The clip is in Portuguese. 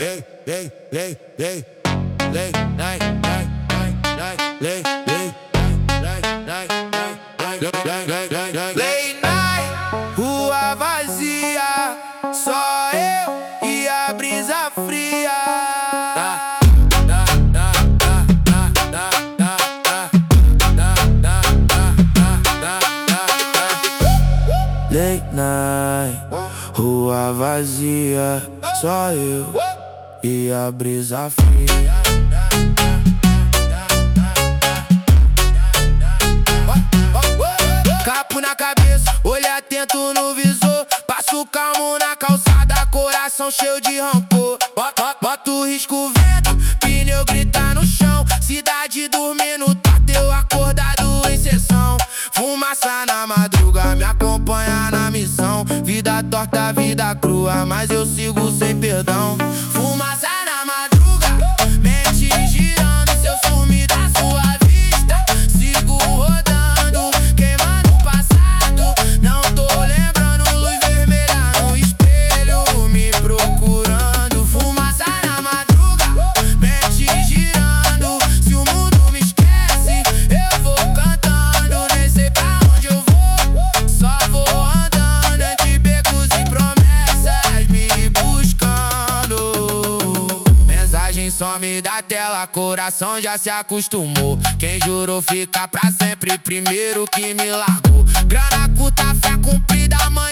Late night, rua vazia, só eu e a brisa fria. Late night, rua vazia, só eu e a brisa fria. Capo na cabeça, olho atento no visor, passo calmo na calçada, coração cheio de rancor. Bota o risco vento, pneu grita no chão, cidade dormindo, tá eu acordado em sessão. Fumaça na madruga, me acompanha na missão. Vida torta, vida crua, mas eu sigo sem perdão. Fumaça na madruga, mente girando, se eu sumir da sua vista, sigo rodando, queimando o passado. Não tô lembrando, luz vermelha no espelho, me procurando. Fumaça na madruga, mente girando, se o mundo me esquece, eu vou cantando. Nem sei pra onde eu vou, só vou andando entre becos e promessas, me buscando. Mensagem some da tela, coração já se acostumou. Quem jurou ficar pra sempre, primeiro que me largou. Grana curta, fé cumprida, mãe